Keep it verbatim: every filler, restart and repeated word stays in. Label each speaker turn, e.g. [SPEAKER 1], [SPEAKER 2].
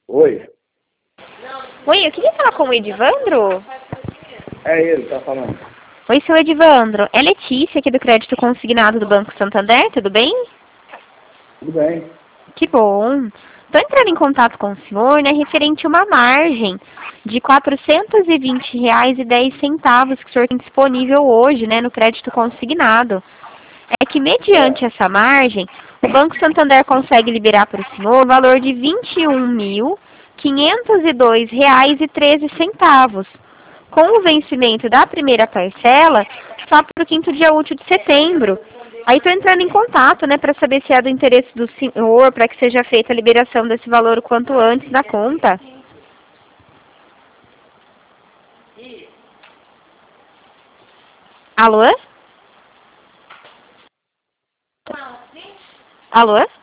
[SPEAKER 1] Oi,
[SPEAKER 2] Oi, eu queria falar com o Edivandro.
[SPEAKER 1] é ele, tá falando.
[SPEAKER 2] Oi, seu Edivandro. É Letícia aqui do Crédito Consignado do Banco Santander, tudo bem?
[SPEAKER 1] Tudo bem?
[SPEAKER 2] Que bom. Estou entrando em contato com o senhor, né, referente a uma margem de quatrocentos e vinte reais e dez centavos que o senhor tem disponível hoje, né, no crédito consignado. É que, mediante
[SPEAKER 1] É,
[SPEAKER 2] essa margem, o Banco Santander consegue liberar para o senhor o valor de vinte e um mil quinhentos e dois reais e treze centavos. Com o vencimento da primeira parcela, só para o quinto dia útil de setembro. Aí estou entrando em contato, né, para saber se é do interesse do senhor, para que seja feita a liberação desse valor o quanto antes da conta. Alô? Alô?